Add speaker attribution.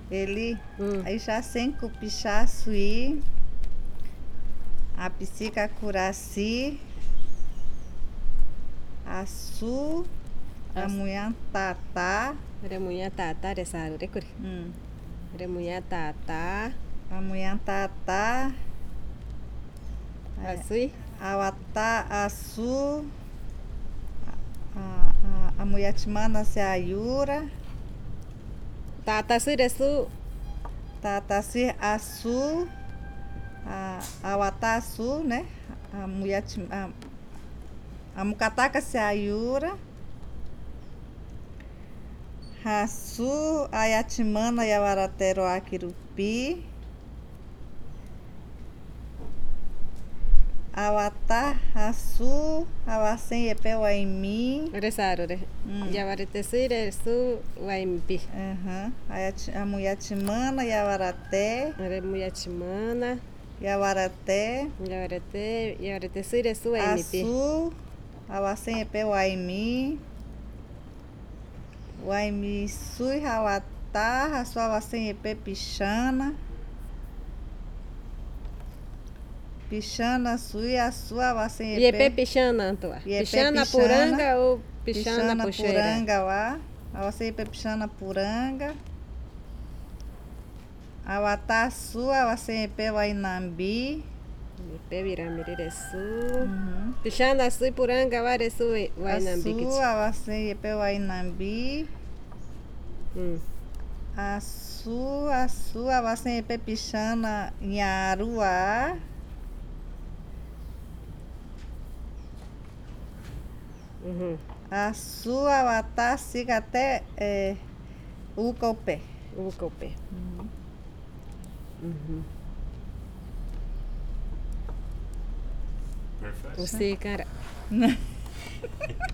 Speaker 1: Ele aí já sem cupichá suí, a psica curaci, a su, a mulher tatá,
Speaker 2: Remuña tata resaru rekuri. Remuña tata.
Speaker 1: a mulher tatá,
Speaker 2: Asui.
Speaker 1: a watá, a su, a mulher timana se ayura,
Speaker 2: Tata sui resu.
Speaker 1: tatasi a su, a watá su, né? A mulher a mucataca se ayura, Rasu, Ayatimana, Yawaratero, Aquirupi, Awatá, Rasu, Awacem, Epeu, Aimi,
Speaker 2: Resaru re. Yavarete sui resu waimpi.
Speaker 1: A mulher Timana, Yawaraté,
Speaker 2: Remuña chimana.
Speaker 1: Yawaraté,
Speaker 2: Yavarete sui resu waimipi.
Speaker 1: Asu, Awacem, Epeu, Aimi, Waimi, Sui, Rawatá, Rasu, Awacem, Epe, Pichana, Pichana, Sui, Asu, Awacem,
Speaker 2: Iepe pichana antua.
Speaker 1: Iepe
Speaker 2: Pichana
Speaker 1: pichana.
Speaker 2: puranga ou pichana
Speaker 1: Pichana
Speaker 2: puxeira?
Speaker 1: Puranga lá. Awacem, Epe, Pichana Puranga. Awataçu, Awacem, Epe, Wainambi.
Speaker 2: Iepe viramiri resu. Pichana sui puranga wa resu wainambi
Speaker 1: Asu,
Speaker 2: kichi.
Speaker 1: Awacem, Epe, Wainambi. Asu, Awacem, Epe, Pichana Nharuá. Asu, Awatá, siga até Ucopé.
Speaker 2: Ucopé.
Speaker 3: Perfect.
Speaker 2: Você, cara.